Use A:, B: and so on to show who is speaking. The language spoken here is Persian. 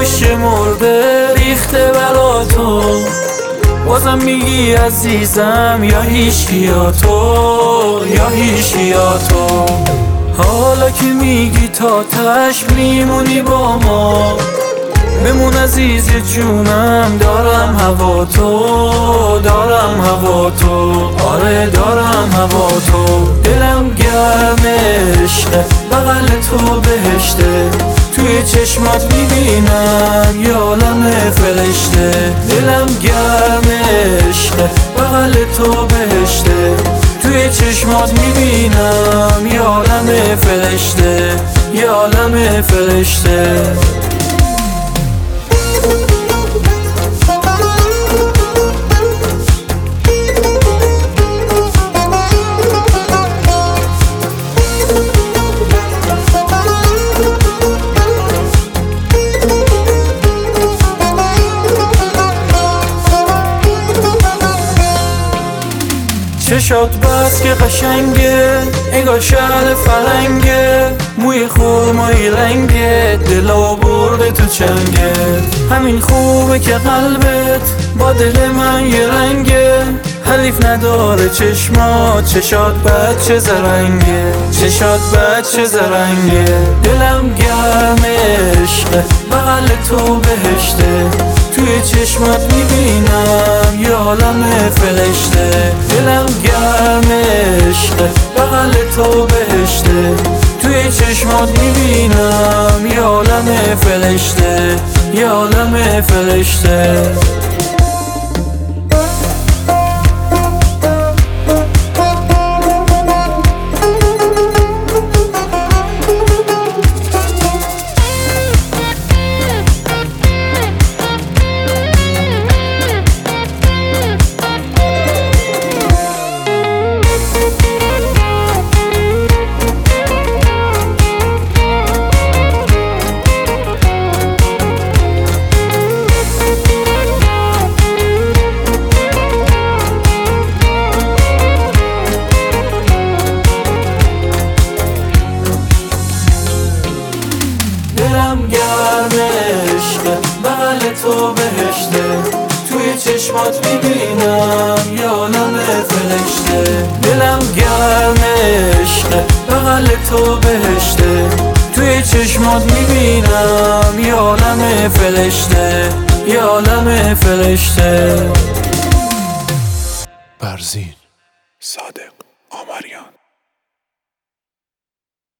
A: گوش مرده ریخته بلا تو، بازم میگی عزیزم یا هیچکی یا تو، یا هیچکی یا تو. حالا که میگی تا تش میمونی با ما، بمون عزیز جونم، دارم هوا تو، دارم هوا تو، آره دارم هوا تو. دلم گرم عشقه، بغل تو بهشته، توی چشمات میبینم یه عالم فرشته. دلم گرم عشقه، بغل تو بهشته، توی چشمات میبینم یه عالم فرشته، یه عالم فرشته. چشات بس که قشنگه، انگار شهر فرنگه، موی خورمایی رنگه، دلا برده تو چنگه. همین خوبه که قلبت با دل من یه رنگه، حریف نداره چشمات، چشات بچه زرنگه، چشات بچه زرنگه. دلم گرم عشقه، بغل تو بهشته، توی چشمات میبینم یه عالم فرشته. دلم گرم عشقه، بغل تو بهشته، توی چشمات میبینم یه عالم فرشته، یه عالم فرشته. دلم گرم عشقه، بغل تو بهشته، توی چشمات میبینم یه عالم فرشته. دلم گرم عشقه، بغل تو بهشته، توی چشمات میبینم یه عالم فرشته، یه عالم فرشته.
B: برزین صادق آمریان.